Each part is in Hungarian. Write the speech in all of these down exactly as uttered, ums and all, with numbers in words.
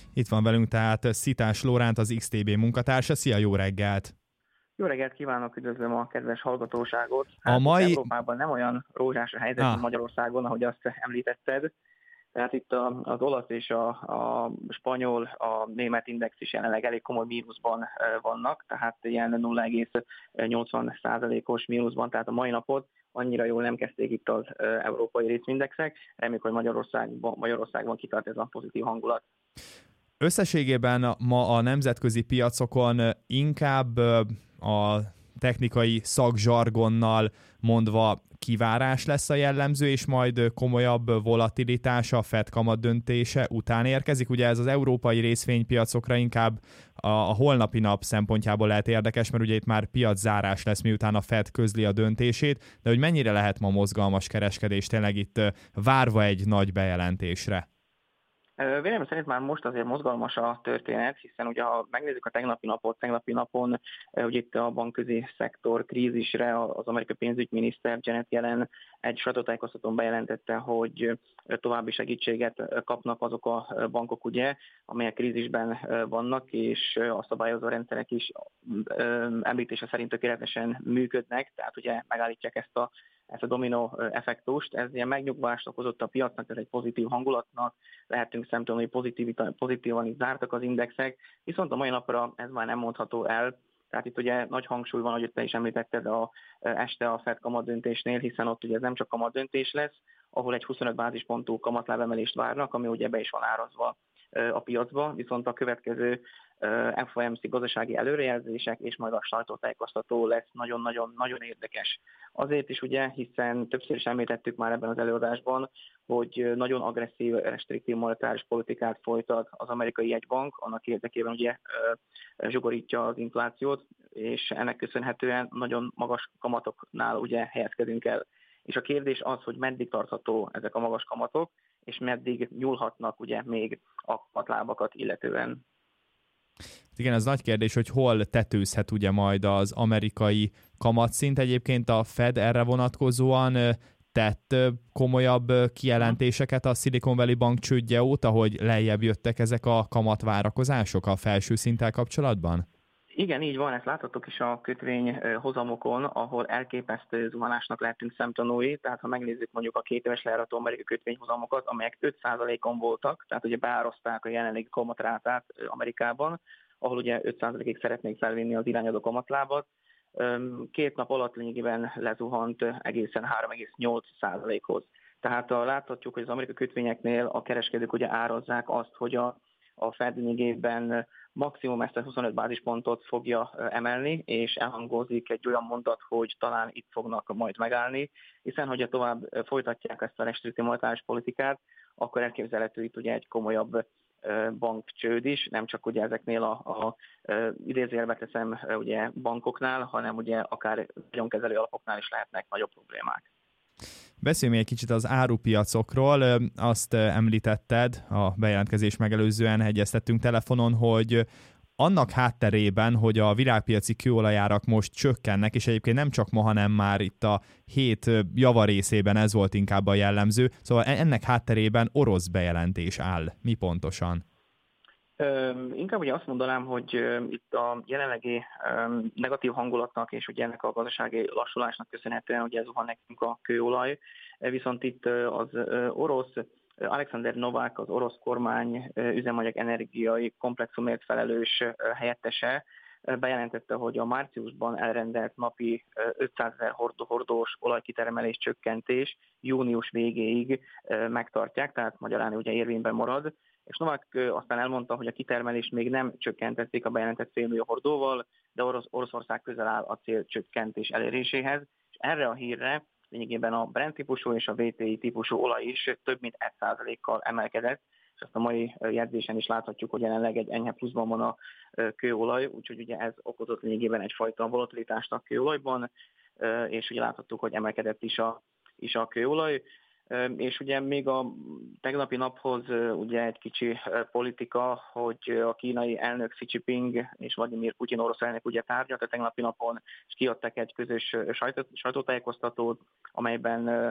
Itt van velünk tehát Szitás Lóránt, az iksz té bé munkatársa. Szia, jó reggelt! Jó reggelt kívánok, üdvözlöm a kedves hallgatóságot. Hát a mai... Európában nem olyan rózsás a helyzet, ah. mint Magyarországon, ahogy azt említetted. Tehát itt az olasz és a, a spanyol, a német index is jelenleg elég komoly mínuszban vannak, tehát ilyen nulla egész nyolcvan százalékos mínuszban, tehát a mai napot annyira jól nem kezdték itt az európai részindexek. Reméljük, hogy Magyarországban, Magyarországban kitart ez a pozitív hangulat. Összességében ma a nemzetközi piacokon inkább a technikai szakzsargonnal mondva kivárás lesz a jellemző, és majd komolyabb volatilitás a Fed kamat döntése után érkezik. Ugye ez az európai részvénypiacokra inkább a, a holnapi nap szempontjából lehet érdekes, mert ugye itt már piaczárás lesz, miután a Fed közli a döntését, de hogy mennyire lehet ma mozgalmas kereskedés tényleg itt várva egy nagy bejelentésre? Véleményem szerint már most azért mozgalmas a történet, hiszen ugye ha megnézzük a tegnapi napot, tegnapi napon ugye itt a bankközi szektor krízisre az amerikai pénzügyminiszter Janet Yellen egy sajtótájékoztatón bejelentette, hogy további segítséget kapnak azok a bankok, ugye, amelyek krízisben vannak, és a szabályozó rendszerek is említése szerint tökéletesen működnek, tehát ugye megállítják ezt a ezt a dominó effektust. Ez ilyen megnyugvást okozott a piacnak, ez egy pozitív hangulatnak, lehetünk szemtanúi, hogy pozitívan is zártak az indexek, viszont a mai napra ez már nem mondható el. Tehát itt ugye nagy hangsúly van, hogy te is említetted a este a Fed kamatdöntésnél, hiszen ott ugye ez nem csak kamatdöntés lesz, ahol egy huszonöt bázispontú kamatlábemelést várnak, ami ugye be is van árazva a piacba, viszont a következő ef o em cé gazdasági előrejelzések és majd a sajtótájékoztató lesz nagyon-nagyon-nagyon érdekes. Azért is ugye, hiszen többször is említettük már ebben az előadásban, hogy nagyon agresszív, restriktív monetáris politikát folytat az amerikai jegybank, annak érdekében ugye zsugorítja az inflációt, és ennek köszönhetően nagyon magas kamatoknál ugye helyezkedünk el. És a kérdés az, hogy meddig tartható ezek a magas kamatok, és meddig nyúlhatnak ugye még a kamatlábakat illetően. Igen, ez nagy kérdés, hogy hol tetőzhet ugye majd az amerikai kamatszint. Egyébként a Fed erre vonatkozóan tett komolyabb kijelentéseket a Silicon Valley Bank csődje óta, hogy lejjebb jöttek ezek a kamatvárakozások a felső szinttel kapcsolatban? Igen, így van, ezt láthattuk is a kötvény hozamokon, ahol elképesztő zuhanásnak lehetünk szemtanúi, tehát ha megnézzük mondjuk a két éves lejáratú amerikai kötvényhozamokat, amelyek öt százalékon voltak, tehát ugye beározták a jelenlegi kamatrátát Amerikában, ahol ugye öt százalékig szeretnék felvinni az irányadó kamatlábat. Két nap alatt lényegében lezuhant egészen három egész nyolc százalékhoz. Tehát láthatjuk, hogy az amerikai kötvényeknél a kereskedők ugye árazzák azt, hogy a, a Fed lényegében maximum ezt a huszonöt bázispontot fogja emelni, és elhangozik egy olyan mondat, hogy talán itt fognak majd megállni, hiszen hogyha tovább folytatják ezt a restriktív monetáris politikát, akkor elképzelhető itt ugye egy komolyabb bankcsőd is, nem csak ugye ezeknél a, a idézőjelbe teszem ugye bankoknál, hanem ugye akár vagyonkezelő alapoknál is lehetnek nagyobb problémák. Beszéljünk egy kicsit az árupiacokról. Azt említetted, a bejelentkezés megelőzően egyeztettünk telefonon, hogy annak hátterében, hogy a világpiaci kőolajárak most csökkennek, és egyébként nem csak ma, hanem már itt a hét javarészében ez volt inkább a jellemző, szóval ennek hátterében orosz bejelentés áll. Mi pontosan? Üm, inkább ugye azt mondanám, hogy üm, itt a jelenlegi üm, negatív hangulatnak és ugye ennek a gazdasági lassulásnak köszönhetően ugye zuhan nekünk a kőolaj, viszont itt az orosz Alexander Novák, az orosz kormány üzemanyag energiai komplexumért felelős helyettese bejelentette, hogy a márciusban elrendelt napi ötszázezer hordós olajkitermelés csökkentés június végéig megtartják, tehát magyarán ugye érvényben marad. És Novák aztán elmondta, hogy a kitermelést még nem csökkentették a bejelentett félmillió hordóval, de Orosz, Oroszország közel áll a célcsökkentés eléréséhez. És erre a hírre lényegében a Brent típusú és a vé té i típusú olaj is több mint egy százalékkal emelkedett, és azt a mai jegyzésen is láthatjuk, hogy jelenleg egy enyhe pluszban van a kőolaj, úgyhogy ugye ez okozott lényegében egyfajta volatilitást a kőolajban, és ugye láthattuk, hogy emelkedett is a, is a kőolaj. És ugye még a tegnapi naphoz ugye egy kicsi politika, hogy a kínai elnök Xi Jinping és Vladimir Putyin orosz elnök ugye tárgyalt a tegnapi napon, és kiadtak egy közös sajtó, sajtótájékoztatót, amelyben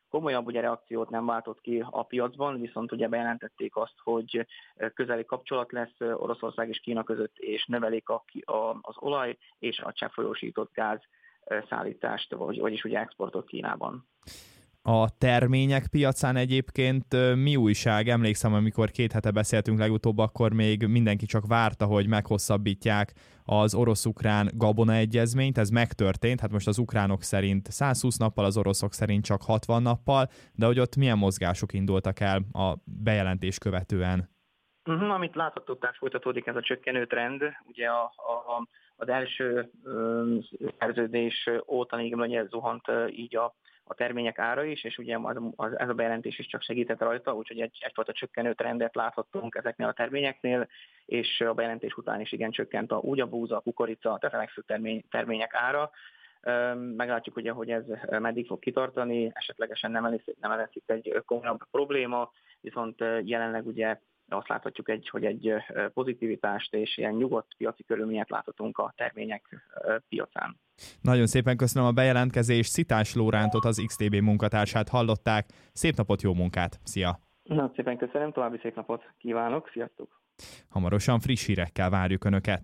komolyabb ugye reakciót nem váltott ki a piacban, viszont ugye bejelentették azt, hogy közeli kapcsolat lesz Oroszország és Kína között, és növelik a, a, az olaj és a cseppfolyósított gáz szállítást, vagy, vagyis ugye exportot Kínában. A termények piacán egyébként mi újság? Emlékszem, amikor két hete beszéltünk legutóbb, akkor még mindenki csak várta, hogy meghosszabbítják az orosz-ukrán gabonaegyezményt. Ez megtörtént, hát most az ukránok szerint száz húsz nappal, az oroszok szerint csak hatvan nappal, de hogy ott milyen mozgások indultak el a bejelentés követően? Uh-huh, amit láthattuk, tehát folytatódik ez a csökkenő trend. Ugye a, a, az első ö, szerződés óta még zuhant így a a termények ára is, és ugye az, az, ez a bejelentés is csak segített rajta, úgyhogy egy, egyfajta csökkenő trendet láthattunk ezeknél a terményeknél, és a bejelentés után is igen csökkent a, úgy a búza, a kukorica, tehát a legfőbb termény, termények ára. Meglátjuk ugye, hogy ez meddig fog kitartani, esetlegesen nem lesz, nem lesz itt egy komolyabb probléma, viszont jelenleg ugye azt láthatjuk, egy, hogy egy pozitivitást és ilyen nyugodt piaci körülményeket láthatunk a termények piacán. Nagyon szépen köszönöm a bejelentkezést, Szitás Lórántot, az iksz té bé munkatársát hallották. Szép napot, jó munkát, szia! Nagyon szépen köszönöm, további szép napot kívánok, sziasztok! Hamarosan friss hírekkel várjuk Önöket.